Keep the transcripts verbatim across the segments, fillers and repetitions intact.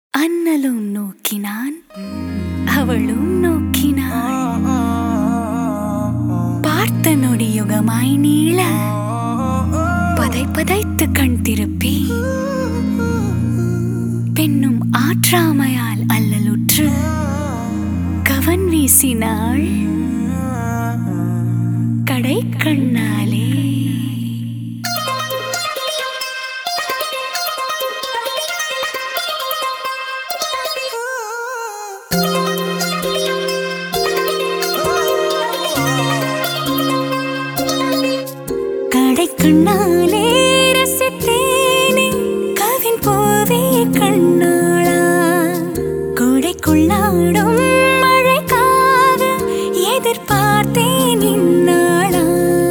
அண்ணலும் நோக்கினான், அவளும் நோக்கினாள். பார்த்த நொடியுகமாய் நீள பதை பதைத்து கண் திருப்பி பெண்ணும் ஆற்றாமையால் அல்லலுற்று கவன் வீசினாள் கடை கண்ணாலே. கண்ணாலே ரசித்தேனே கவின் பூவே கண்ணாளா, கோடைக்குள்ளாடும் மழைக்காக எதிர்பார்த்தேன் இந்நாளா.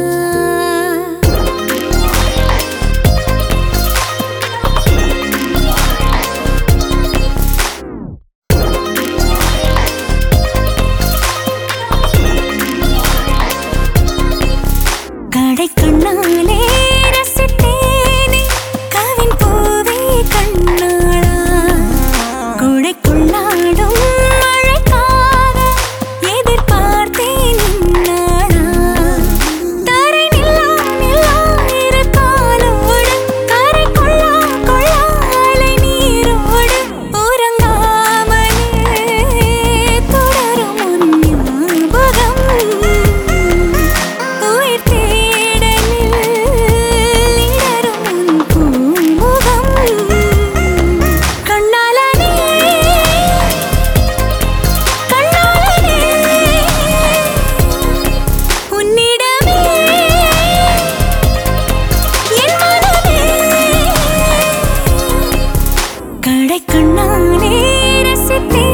கடை கண்ணாலே ரசித்தேனே கவின் பூவே கண்ணாளா, கோடைக்குள்ளாடும் மழைக்காக எதிர்பார்த்தேன் இந்நாளா. தரை நில்லா நில்லா இரு காலோடு கரை கொள்ளா கொள்ளா அலை நீரோடு உறங்காமலே தொடரும் உன் ஞாபகம். உயிர் கடை கண்ணாலே ரசித்தேன்.